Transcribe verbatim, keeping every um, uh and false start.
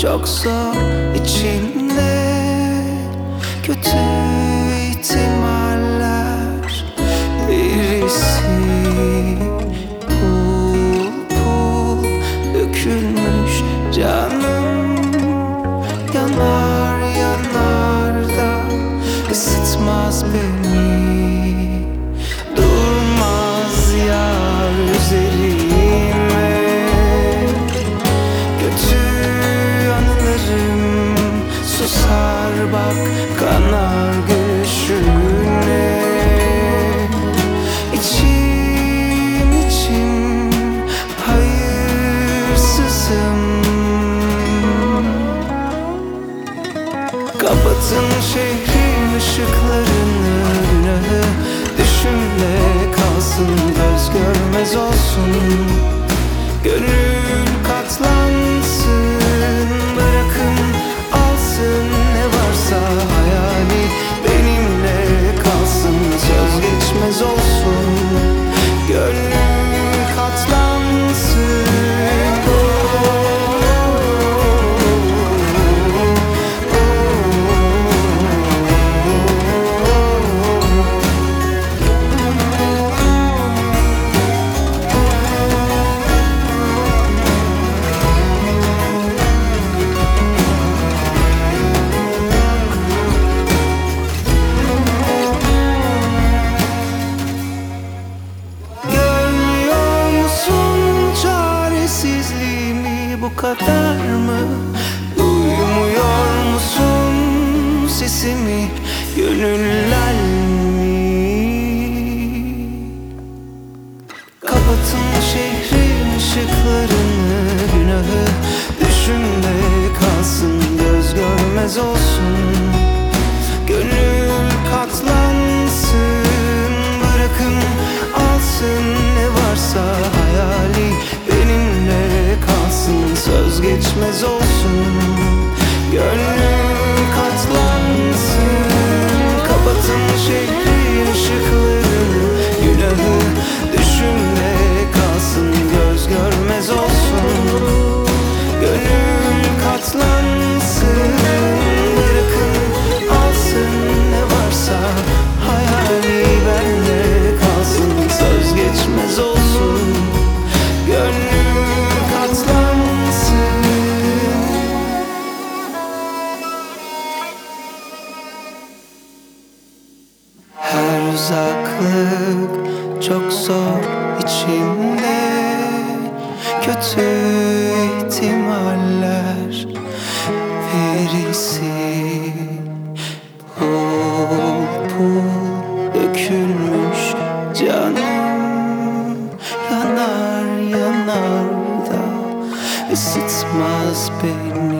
çok zor içimde kötü ihtimaller. Birisi pul pul dökülmüş canım, yanar yanar da ısıtmaz beni, durmaz yar üzerime. Kötü anılarım susar bak, kanar gülüşüne. İçim içim hayırsızım. Kapatın şehrin ışıklarını, günahı düşümle kalsın, göz görmez olsun. Gönül katlansın, bırakın alsın ne varsa hayali, benimle kalsın, söz geçmez olsun. Gönül katlansın. Bu kadar mı? Duymuyor musun sesimi, gönüller mi? Kapatın şehrin ışıklarını, günahı düşünme kalsın, göz görmez olsun. Gönül katlansın, bırakın alsın ne varsa hayali, benimle kalsın, söz geçmez olsun. Gönlüm katlansın. Kapatın şehrin ışıklarını, günahı düşümle kalsın, göz görmez olsun. Gönül katlansın, bırakın alsın ne varsa hayali, benimle kalsın, söz geçmez olsun. Gönlüm katlansın. Her uzaklık çok zor içimde, kötü ihtimaller. Birisi pul pul dökülmüş canım, yanar yanar da ısıtmaz beni.